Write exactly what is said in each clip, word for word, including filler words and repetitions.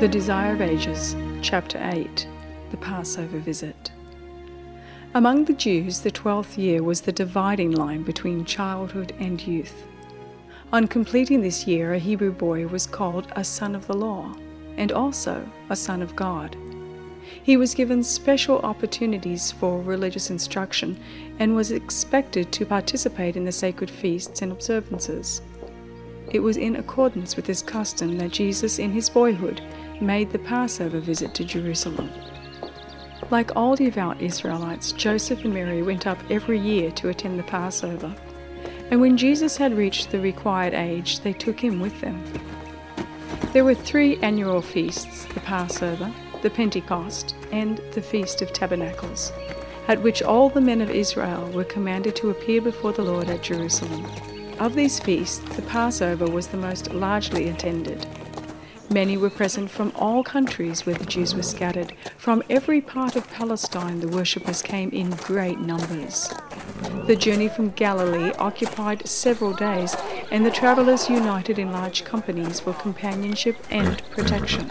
The Desire of Ages, Chapter eight, The Passover Visit. Among the Jews, the twelfth year was the dividing line between childhood and youth. On completing this year, a Hebrew boy was called a son of the law, and also a son of God. He was given special opportunities for religious instruction and was expected to participate in the sacred feasts and observances. It was in accordance with this custom that Jesus, in his boyhood, made the Passover visit to Jerusalem. Like all devout Israelites, Joseph and Mary went up every year to attend the Passover, and when Jesus had reached the required age, they took him with them. There were three annual feasts, the Passover, the Pentecost, and the Feast of Tabernacles, at which all the men of Israel were commanded to appear before the Lord at Jerusalem. Of these feasts, the Passover was the most largely attended. Many were present from all countries where the Jews were scattered. From every part of Palestine the worshippers came in great numbers. The journey from Galilee occupied several days, and the travellers united in large companies for companionship and protection.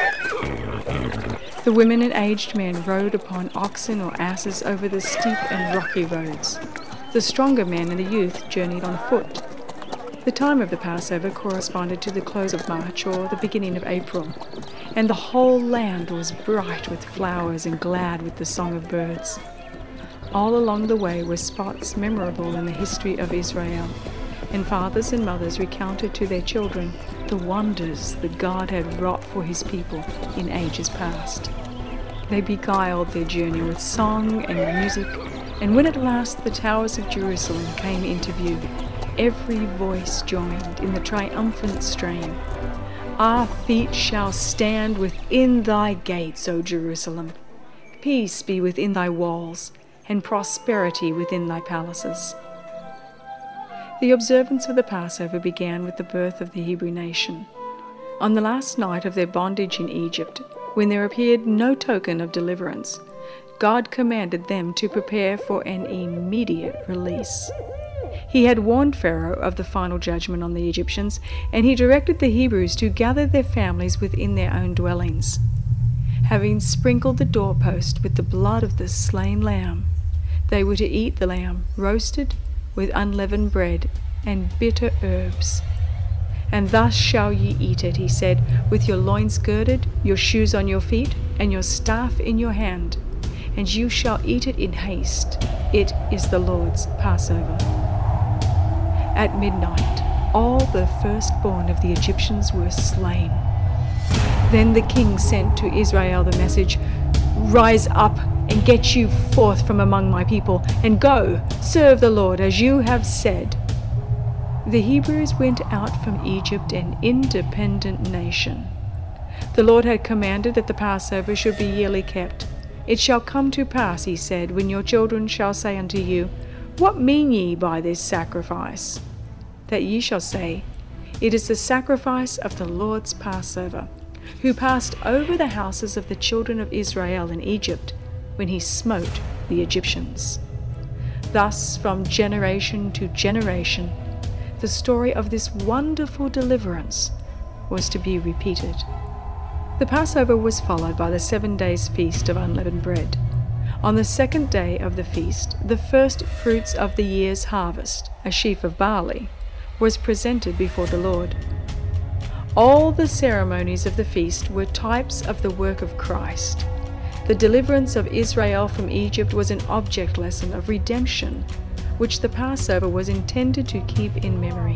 The women and aged men rode upon oxen or asses over the steep and rocky roads. The stronger men and the youth journeyed on foot. The time of the Passover corresponded to the close of March or the beginning of April, and the whole land was bright with flowers and glad with the song of birds. All along the way were spots memorable in the history of Israel, and fathers and mothers recounted to their children the wonders that God had wrought for his people in ages past. They beguiled their journey with song and music, and when at last the towers of Jerusalem came into view, every voice joined in the triumphant strain. Our feet shall stand within thy gates, O Jerusalem. Peace be within thy walls, and prosperity within thy palaces. The observance of the Passover began with the birth of the Hebrew nation. On the last night of their bondage in Egypt, when there appeared no token of deliverance, God commanded them to prepare for an immediate release. He had warned Pharaoh of the final judgment on the Egyptians, and he directed the Hebrews to gather their families within their own dwellings. Having sprinkled the doorpost with the blood of the slain lamb, they were to eat the lamb roasted with unleavened bread and bitter herbs. And thus shall ye eat it, he said, with your loins girded, your shoes on your feet, and your staff in your hand. And you shall eat it in haste. It is the Lord's Passover. At midnight, all the firstborn of the Egyptians were slain. Then the king sent to Israel the message, Rise up and get you forth from among my people, and go, serve the Lord as you have said. The Hebrews went out from Egypt an independent nation. The Lord had commanded that the Passover should be yearly kept. It shall come to pass, he said, when your children shall say unto you, What mean ye by this sacrifice? That ye shall say, It is the sacrifice of the Lord's Passover, who passed over the houses of the children of Israel in Egypt, when he smote the Egyptians. Thus, from generation to generation, the story of this wonderful deliverance was to be repeated. The Passover was followed by the seven days' feast of unleavened bread. On the second day of the feast, the first fruits of the year's harvest, a sheaf of barley, was presented before the Lord. All the ceremonies of the feast were types of the work of Christ. The deliverance of Israel from Egypt was an object lesson of redemption, which the Passover was intended to keep in memory.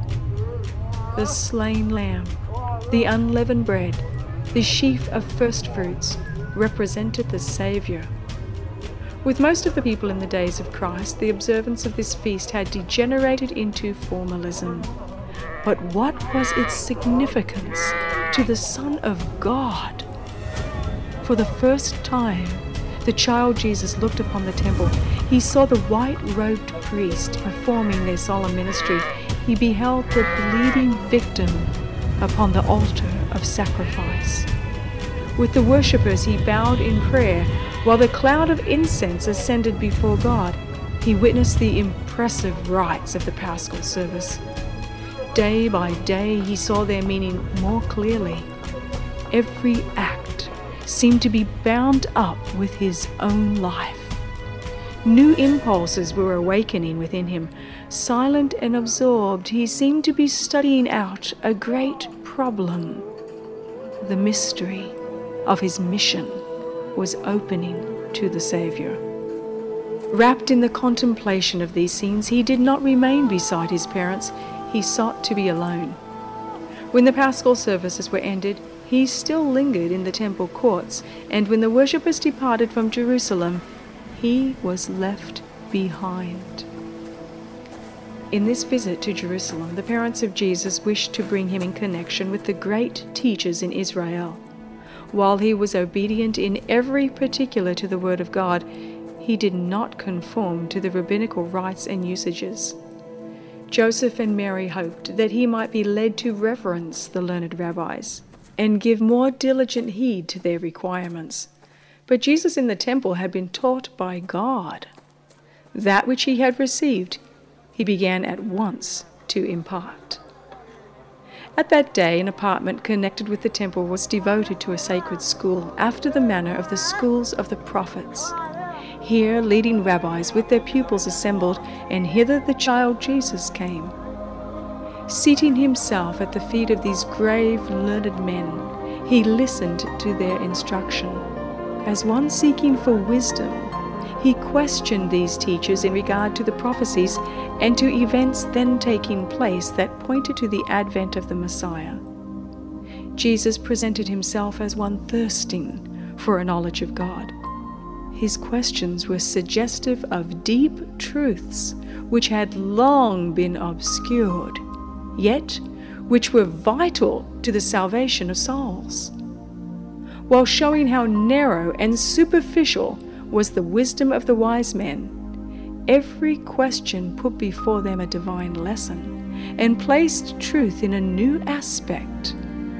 The slain lamb, the unleavened bread, the sheaf of first fruits represented the Savior. With most of the people in the days of Christ, the observance of this feast had degenerated into formalism. But what was its significance to the Son of God? For the first time, the child Jesus looked upon the temple. He saw the white-robed priest performing their solemn ministry. He beheld the bleeding victim upon the altar of sacrifice. With the worshippers he bowed in prayer, while the cloud of incense ascended before God. He witnessed the impressive rites of the Paschal service. Day by day he saw their meaning more clearly. every act seemed to be bound up with his own life. New impulses were awakening within him. Silent and absorbed, he seemed to be studying out a great problem. The mystery of his mission was opening to the Savior. Wrapped in the contemplation of these scenes, he did not remain beside his parents. He sought to be alone. When the Paschal services were ended, he still lingered in the temple courts, and when the worshippers departed from Jerusalem, he was left behind. In this visit to Jerusalem, the parents of Jesus wished to bring him in connection with the great teachers in Israel. While he was obedient in every particular to the Word of God, he did not conform to the rabbinical rites and usages. Joseph and Mary hoped that he might be led to reverence the learned rabbis and give more diligent heed to their requirements. But Jesus in the temple had been taught by God. That which he had received, he began at once to impart. At that day, an apartment connected with the temple was devoted to a sacred school, after the manner of the schools of the prophets. Here leading rabbis with their pupils assembled, and hither the child Jesus came. Seating himself at the feet of these grave, learned men, he listened to their instruction. As one seeking for wisdom, he questioned these teachers in regard to the prophecies and to events then taking place that pointed to the advent of the Messiah. Jesus presented himself as one thirsting for a knowledge of God. His questions were suggestive of deep truths which had long been obscured, yet which were vital to the salvation of souls. While showing how narrow and superficial was the wisdom of the wise men, every question put before them a divine lesson and placed truth in a new aspect.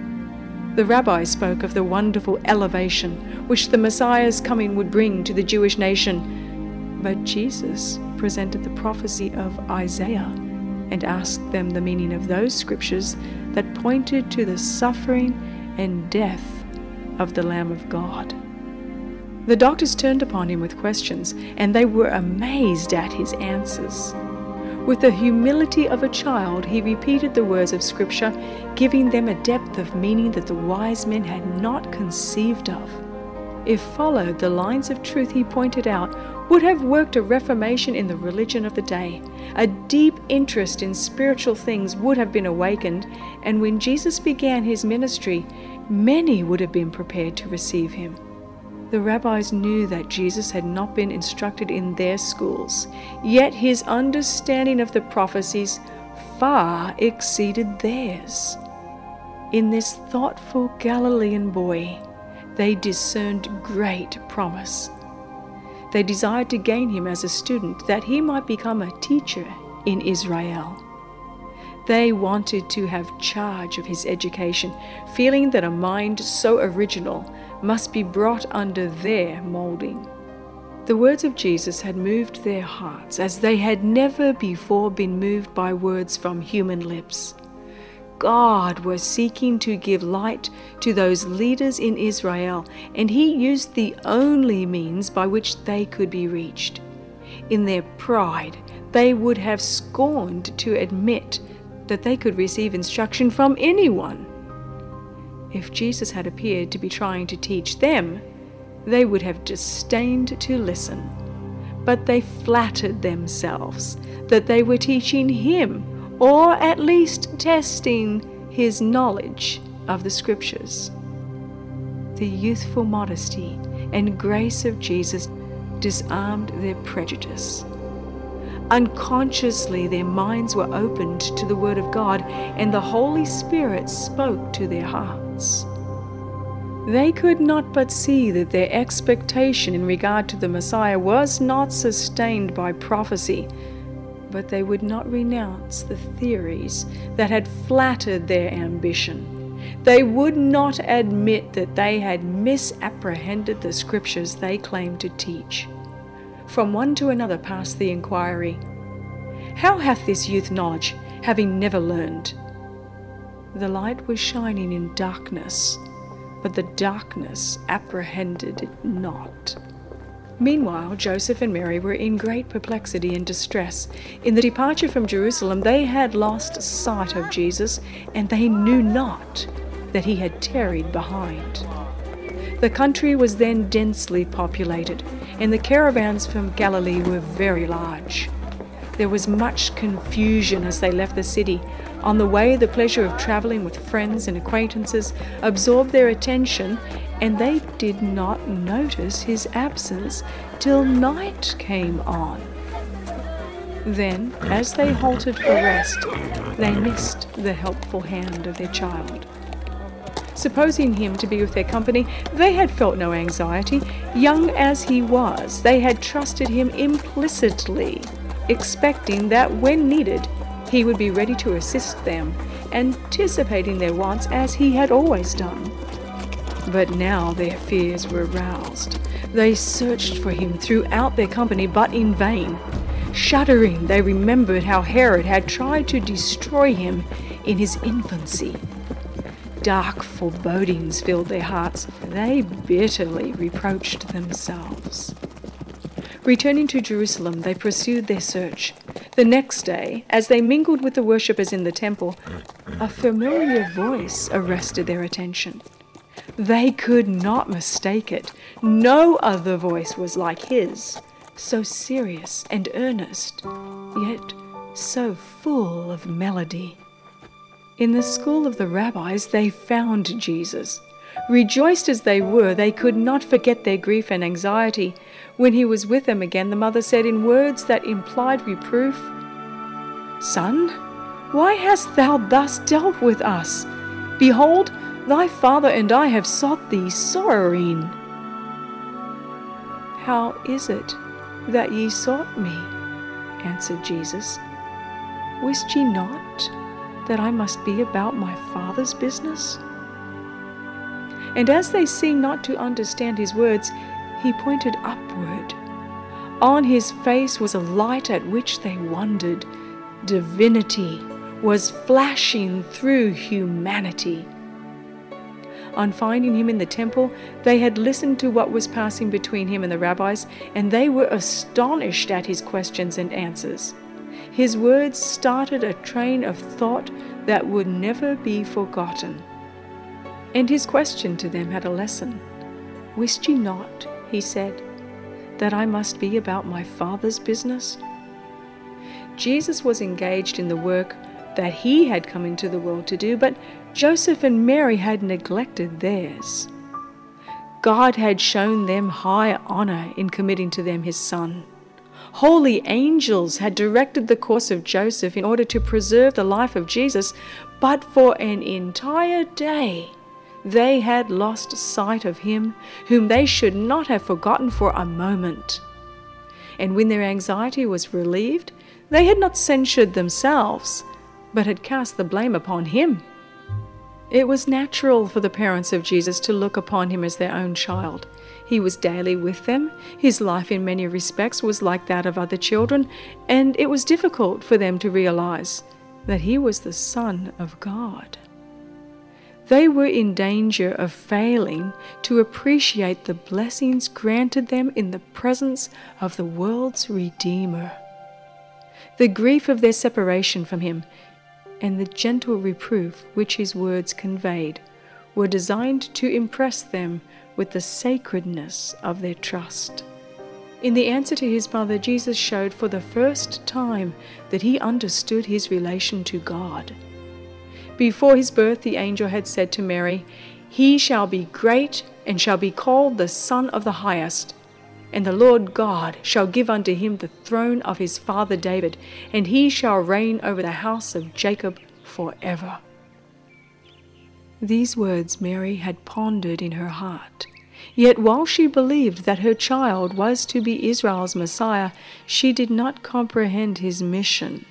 The rabbis spoke of the wonderful elevation which the Messiah's coming would bring to the Jewish nation, but Jesus presented the prophecy of Isaiah and asked them the meaning of those scriptures that pointed to the suffering and death of the Lamb of God. The doctors turned upon him with questions, and they were amazed at his answers. With the humility of a child, he repeated the words of Scripture, giving them a depth of meaning that the wise men had not conceived of. If followed, the lines of truth he pointed out would have worked a reformation in the religion of the day. A deep interest in spiritual things would have been awakened, and when Jesus began his ministry, many would have been prepared to receive him. The rabbis knew that Jesus had not been instructed in their schools, yet his understanding of the prophecies far exceeded theirs. In this thoughtful Galilean boy, they discerned great promise. They desired to gain him as a student, that he might become a teacher in Israel. They wanted to have charge of his education, feeling that a mind so original must be brought under their molding. The words of Jesus had moved their hearts as they had never before been moved by words from human lips. God was seeking to give light to those leaders in Israel, and he used the only means by which they could be reached. In their pride, they would have scorned to admit that they could receive instruction from anyone. If Jesus had appeared to be trying to teach them, they would have disdained to listen. But they flattered themselves that they were teaching him, or at least testing his knowledge of the Scriptures. The youthful modesty and grace of Jesus disarmed their prejudice. Unconsciously, their minds were opened to the Word of God, and the Holy Spirit spoke to their hearts. They could not but see that their expectation in regard to the Messiah was not sustained by prophecy, but they would not renounce the theories that had flattered their ambition. They would not admit that they had misapprehended the Scriptures they claimed to teach. From one to another passed the inquiry, "How hath this youth knowledge, having never learned?" The light was shining in darkness. but the darkness apprehended it not. Meanwhile, Joseph and Mary were in great perplexity and distress. In the departure from Jerusalem, they had lost sight of Jesus, and they knew not that he had tarried behind. The country was then densely populated, and the caravans from Galilee were very large. There was much confusion as they left the city. On the way, the pleasure of traveling with friends and acquaintances absorbed their attention, and they did not notice his absence till night came on. Then, as they halted for rest, they missed the helpful hand of their child. Supposing him to be with their company, they had felt no anxiety. Young as he was, they had trusted him implicitly, expecting that when needed, he would be ready to assist them, anticipating their wants as he had always done. But now their fears were roused. They searched for him throughout their company, but in vain. Shuddering, they remembered how Herod had tried to destroy him in his infancy. Dark forebodings filled their hearts. They bitterly reproached themselves. Returning to Jerusalem, they pursued their search. The next day, as they mingled with the worshippers in the temple, a familiar voice arrested their attention. They could not mistake it. No other voice was like his, so serious and earnest, yet so full of melody. In the school of the rabbis, they found Jesus. Rejoiced as they were, they could not forget their grief and anxiety. When he was with them again, the mother said in words that implied reproof, "Son, why hast thou thus dealt with us? Behold, thy father and I have sought thee sorrowing." "How is it that ye sought me?" answered Jesus. "Wist ye not that I must be about my Father's business?" And as they seemed not to understand his words, he pointed upward. On his face was a light at which they wondered. Divinity was flashing through humanity. On finding him in the temple, they had listened to what was passing between him and the rabbis, and they were astonished at his questions and answers. His words started a train of thought that would never be forgotten. And his question to them had a lesson. "Wist ye not," he said, "that I must be about my Father's business?" Jesus was engaged in the work that he had come into the world to do, but Joseph and Mary had neglected theirs. God had shown them high honor in committing to them his Son. Holy angels had directed the course of Joseph in order to preserve the life of Jesus, but for an entire day they had lost sight of him whom they should not have forgotten for a moment. And when their anxiety was relieved, they had not censured themselves, but had cast the blame upon him. It was natural for the parents of Jesus to look upon him as their own child. He was daily with them. His life in many respects was like that of other children, and it was difficult for them to realize that he was the Son of God. They were in danger of failing to appreciate the blessings granted them in the presence of the world's Redeemer. The grief of their separation from him and the gentle reproof which his words conveyed were designed to impress them with the sacredness of their trust. In the answer to his mother, Jesus showed for the first time that he understood his relation to God. Before his birth, the angel had said to Mary, "He shall be great and shall be called the Son of the Highest. And the Lord God shall give unto him the throne of his father David, and he shall reign over the house of Jacob forever." These words Mary had pondered in her heart. Yet while she believed that her child was to be Israel's Messiah, she did not comprehend his mission.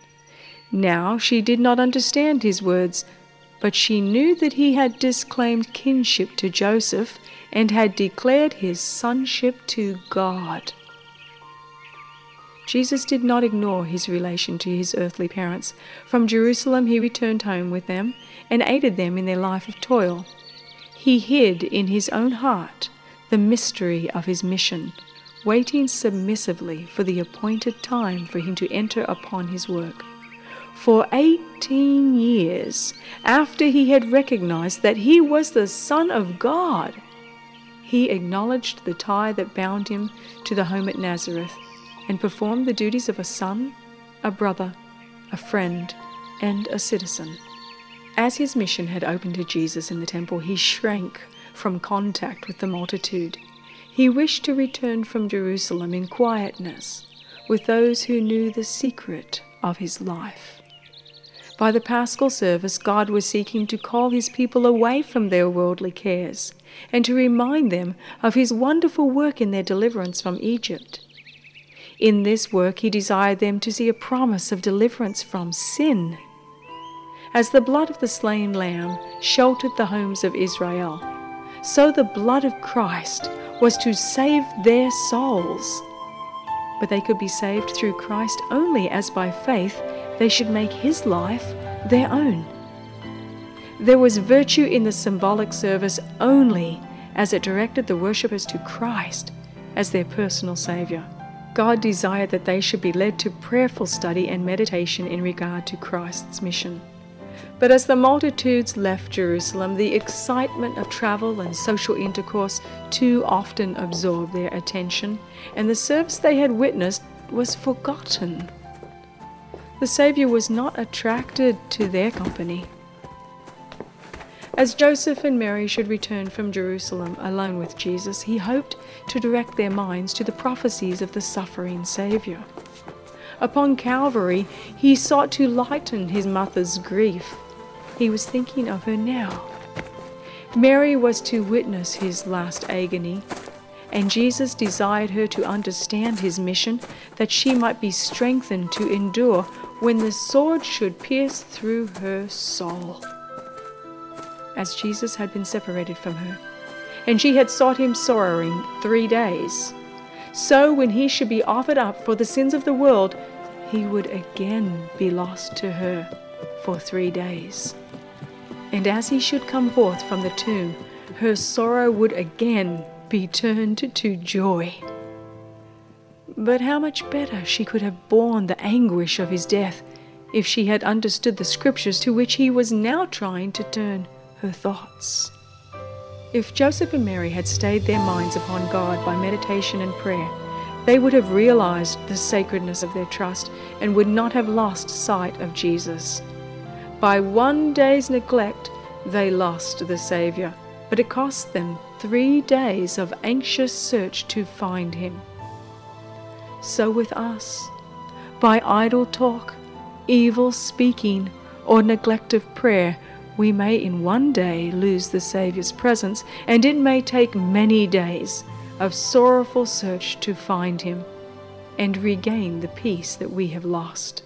Now she did not understand his words, but she knew that he had disclaimed kinship to Joseph and had declared his sonship to God. Jesus did not ignore his relation to his earthly parents. From Jerusalem he returned home with them and aided them in their life of toil. He hid in his own heart the mystery of his mission, waiting submissively for the appointed time for him to enter upon his work. For eighteen years after he had recognized that he was the Son of God, he acknowledged the tie that bound him to the home at Nazareth and performed the duties of a son, a brother, a friend, and a citizen. As his mission had opened to Jesus in the temple, he shrank from contact with the multitude. He wished to return from Jerusalem in quietness with those who knew the secret of his life. By the Paschal service, God was seeking to call his people away from their worldly cares and to remind them of his wonderful work in their deliverance from Egypt. In this work, he desired them to see a promise of deliverance from sin. As the blood of the slain lamb sheltered the homes of Israel, so the blood of Christ was to save their souls. But they could be saved through Christ only as by faith they should make his life their own. There was virtue in the symbolic service only as it directed the worshippers to Christ as their personal Savior. God desired that they should be led to prayerful study and meditation in regard to Christ's mission. But as the multitudes left Jerusalem, the excitement of travel and social intercourse too often absorbed their attention, and the service they had witnessed was forgotten. The Savior was not attracted to their company. As Joseph and Mary should return from Jerusalem alone with Jesus, he hoped to direct their minds to the prophecies of the suffering Savior. Upon Calvary, he sought to lighten his mother's grief. He was thinking of her now. Mary was to witness his last agony, and Jesus desired her to understand his mission, that she might be strengthened to endure when the sword should pierce through her soul. As Jesus had been separated from her, and she had sought him sorrowing three days, so when he should be offered up for the sins of the world, he would again be lost to her for three days. And as he should come forth from the tomb, her sorrow would again be turned to joy. But how much better she could have borne the anguish of his death if she had understood the scriptures to which he was now trying to turn her thoughts. If Joseph and Mary had stayed their minds upon God by meditation and prayer, they would have realized the sacredness of their trust and would not have lost sight of Jesus. By one day's neglect, they lost the Savior, but it cost them three days of anxious search to find him. So with us, by idle talk, evil speaking, or neglect of prayer, we may in one day lose the Saviour's presence, and it may take many days of sorrowful search to find him and regain the peace that we have lost.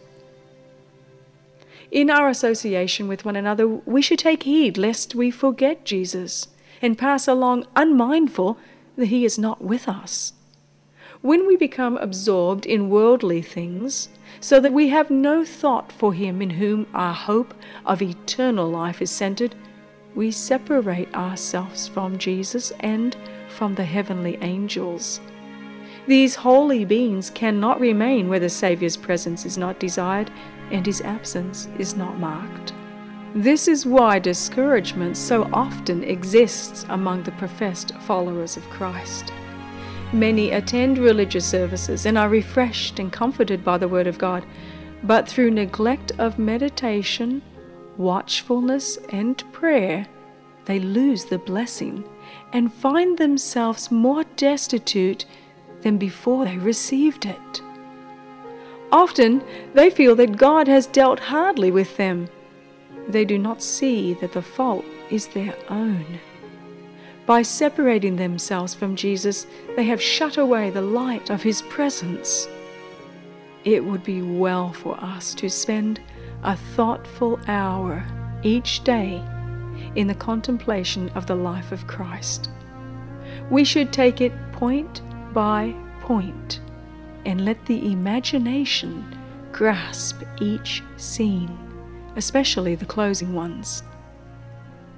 In our association with one another, we should take heed lest we forget Jesus and pass along unmindful that he is not with us. When we become absorbed in worldly things, so that we have no thought for him in whom our hope of eternal life is centered, we separate ourselves from Jesus and from the heavenly angels. These holy beings cannot remain where the Saviour's presence is not desired and his absence is not marked. This is why discouragement so often exists among the professed followers of Christ. Many attend religious services and are refreshed and comforted by the Word of God, but through neglect of meditation, watchfulness, and prayer, they lose the blessing and find themselves more destitute than before they received it. Often they feel that God has dealt hardly with them. They do not see that the fault is their own. By separating themselves from Jesus, they have shut away the light of his presence. It would be well for us to spend a thoughtful hour each day in the contemplation of the life of Christ. We should take it point by point and let the imagination grasp each scene, especially the closing ones.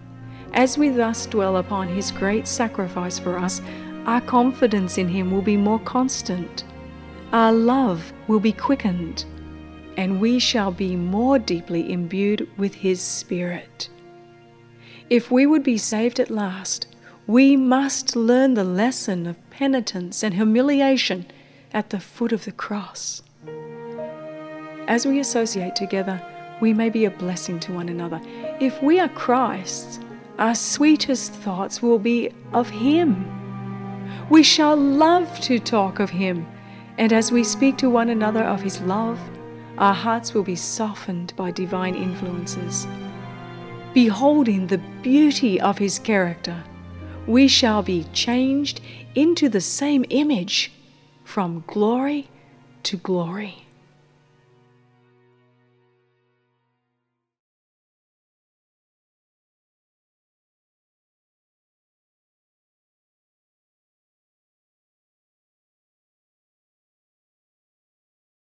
As we thus dwell upon his great sacrifice for us, our confidence in him will be more constant, our love will be quickened, and we shall be more deeply imbued with his Spirit. If we would be saved at last, we must learn the lesson of penitence and humiliation at the foot of the cross. As we associate together, we may be a blessing to one another. If we are Christ's, our sweetest thoughts will be of him. We shall love to talk of him, and as we speak to one another of his love, our hearts will be softened by divine influences. Beholding the beauty of his character, we shall be changed into the same image from glory to glory.